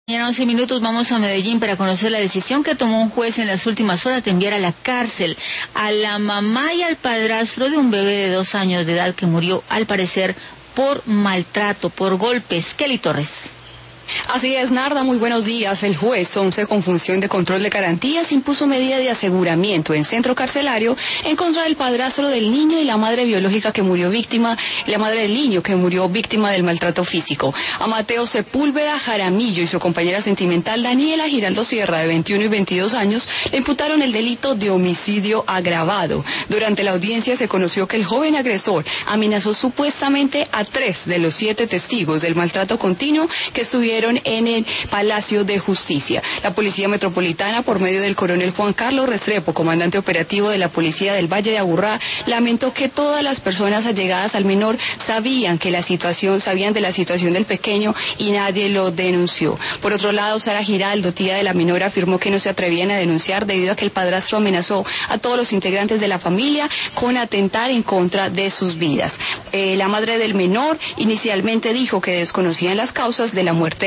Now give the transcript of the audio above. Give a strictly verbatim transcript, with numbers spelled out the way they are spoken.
En once minutos vamos a Medellín para conocer la decisión que tomó un juez en las últimas horas de enviar a la cárcel a la mamá y al padrastro de un bebé de dos años de edad que murió, al parecer, por maltrato, por golpes. Kelly Torres. Así es, Narda, muy buenos días. El juez once, con función de control de garantías, impuso medida de aseguramiento en centro carcelario en contra del padrastro del niño y la madre biológica que murió víctima, la madre del niño que murió víctima del maltrato físico. A Mateo Sepúlveda Jaramillo y su compañera sentimental Daniela Giraldo Sierra, de veintiuno y veintidós años, le imputaron el delito de homicidio agravado. Durante la audiencia se conoció que el joven agresor amenazó supuestamente a tres de los siete testigos del maltrato continuo que estuvieron en el Palacio de Justicia. La Policía Metropolitana, por medio del coronel Juan Carlos Restrepo, comandante operativo de la Policía del Valle de Aburrá, lamentó que todas las personas allegadas al menor sabían que la situación, sabían de la situación del pequeño y nadie lo denunció. Por otro lado, Sara Giraldo, tía de la menor, afirmó que no se atrevían a denunciar debido a que el padrastro amenazó a todos los integrantes de la familia con atentar en contra de sus vidas. Eh, la madre del menor inicialmente dijo que desconocían las causas de la muerte